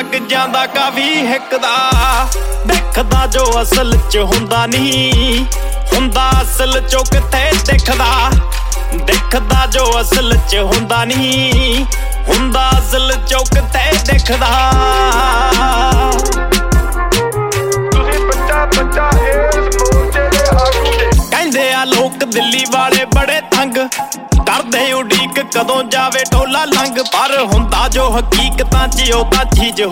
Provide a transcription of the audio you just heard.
ਲੱਗ ਜਾਂਦਾ ਕਾਫੀ ਹਿੱਕਦਾ ਦੇਖਦਾ ਜੋ ਅਸਲ ਚ ਹੁੰਦਾ ਨਹੀਂ ਹੁੰਦਾ ਅਸਲ ਚੋਂ ਕਿੱਥੇ ਦਿਖਦਾ ਜੋ ਅਸਲ ਚ ਹੁੰਦਾ ਨਹੀਂ ਹੁੰਦਾ ਅਸਲ ਚੋਂ ਕਿੱਥੇ ਦਿਖਦਾ ਕਹਿੰਦੇ ਆ ਲੋਕ ਦਿੱਲੀ ਵਾਲੇ ਬੜੇ ਤੰਗ ਕਰਦੇ ਉਡੀਕ ਕਦੋਂ ਜਾਵੇ ਢੋਲਾ ਲੰਘ ਪਰ ਹੁੰਦਾ ਜੋ ਹਕੀਕਤਾਂ ਚ ਉਹ ਤਾਂ ਚੀਜ਼